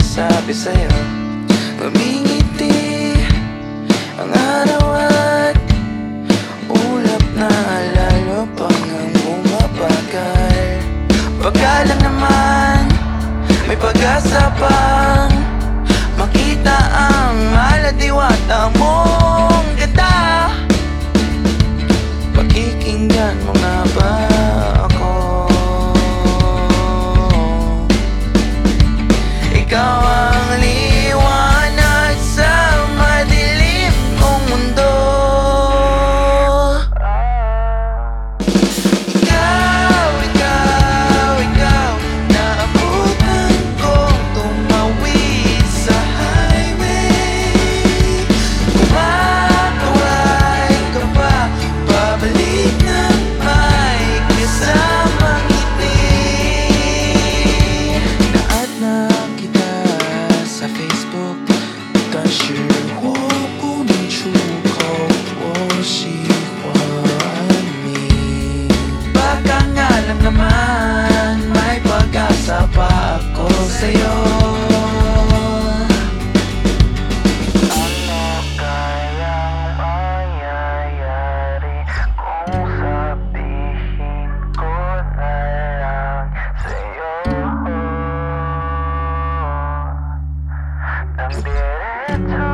nagsasabi sa'yo. Ngumingiti ang araw at ulap na lalo pang ang bumabagal. Pagkalang naman may pag-asa pang makita ang maladiwata mong ganda. Pakikinggan mo nga ba ako? Ikaw ang liwanag sa madilim kong mundo. Ikaw, naabutan kong tumawid sa highway. Kumakaway ka pa, pabalik ng may kasamang ngiti. Na-add na kita sa Facebook， 但是我不能出口我喜欢你。Baka nga lang naman may pag-asa pa ako sa'yo. Ano kayang mangyayari kung sabihin ko na lang sa'yo ng diretso?